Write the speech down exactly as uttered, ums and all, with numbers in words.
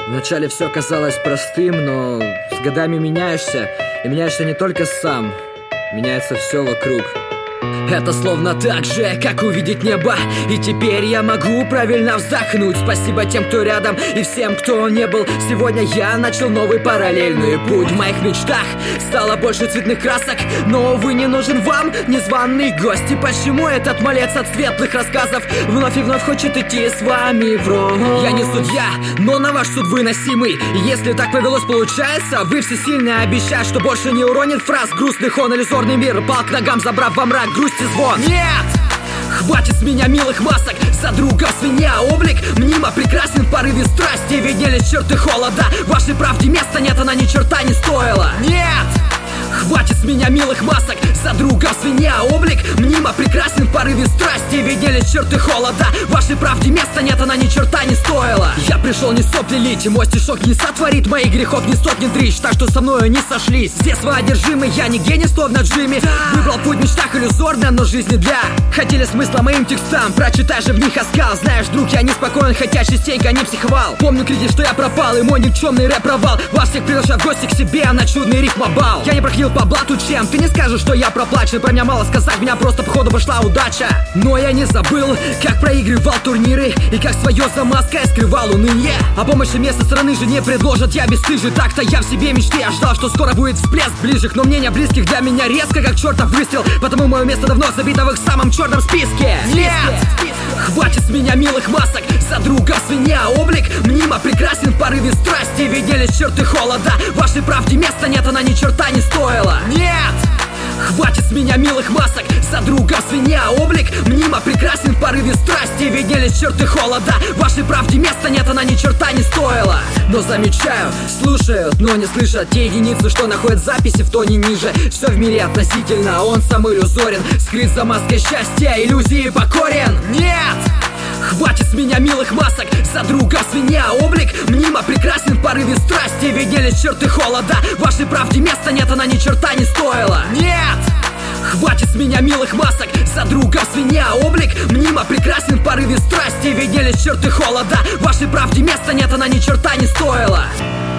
Вначале все казалось простым, но с годами меняешься. И меняешься не только сам, меняется все вокруг. Это словно так же, как увидеть небо. И теперь я могу правильно вздохнуть. Спасибо тем, кто рядом, и всем, кто не был. Сегодня я начал новый параллельный путь. В моих мечтах стало больше цветных красок. Но, увы, не нужен вам незваный гость. И почему этот малец от светлых рассказов вновь и вновь хочет идти с вами в рот? Я не судья, но на ваш суд выносимый. И если так повелось, получается, вы всесильные, обещают, что больше не уронит фраз грустных. Он иллюзорный мир пал к ногам, забрав во мрак грусть и звон. Нет! Хватит с меня милых масок, за друга свинья облик мнимо прекрасен в порыве страсти. Виднелись черты холода, вашей правде места нет, она ни черта не стоила. Нет! Хватит с меня милых масок, за друга свинья облик мнимо прекрасен в порыве страсти. Виднелись черты холода, вашей правде места нет, она ни черта не стоила. Я пришел не сопли лить, и мой стишок не сотворит моих грехов не сотни дрищ, так что со мною не сошлись. Все свои одержимые, я не гений, словно Джимми. Выбрал путь в мечтах иллюзорно, но жизни для. Хотели смысла моим текстам, прочитай же в них оскал. Знаешь, друг, я неспокоен, хотя частенько не психовал. Помню критик, что я пропал, и мой никчемный рэп провал. Вас всех приглашаю в гости к себе, а на чудный рифмобал. Я не проходил по блату, чем ты не скажешь, что я проплачен. Про меня мало сказать, меня просто походу пошла удача. Но я не забыл, как проигрывал турниры и как свое за маской скрывал уныние. А помощи мне со стороны же не предложат, я бесстыжий. Так-то я в себе мечты, я ждал, что скоро будет всплеск ближних, но мнения близких для меня резко, как чертов выстрел. Потому мое место давно забито в их самом черном списке. Нет! Хватит с меня милых масок, за друга свинья облик мнимо прекрасен в порыве страсти. Виднелись черты холода, вашей правде места нет, она ни черта не стоила. Нет! Хватит с меня милых масок, за друга свинья облик мнимо прекрасен в порыве страсти. Виднелись черты холода, вашей правде места нет, она ни черта не стоила. Но замечаю, слушают, но не слышат те единицы, что находят записи в тоне ниже. Все в мире относительно, он сам иллюзорен, скрыт за маской счастья, иллюзии покорен. Нет! Хватит с меня милых масок, за друга свинья облик мнимо прекрасен в порыве страсти. Виднелись черты холода, вашей правде места нет, она ни черта не стоила. Нет! Хватит с меня милых масок, за друга свинья облик мнимо прекрасен в порыве страсти. Виднелись черты холода, вашей правде места нет, она ни черта не стоила.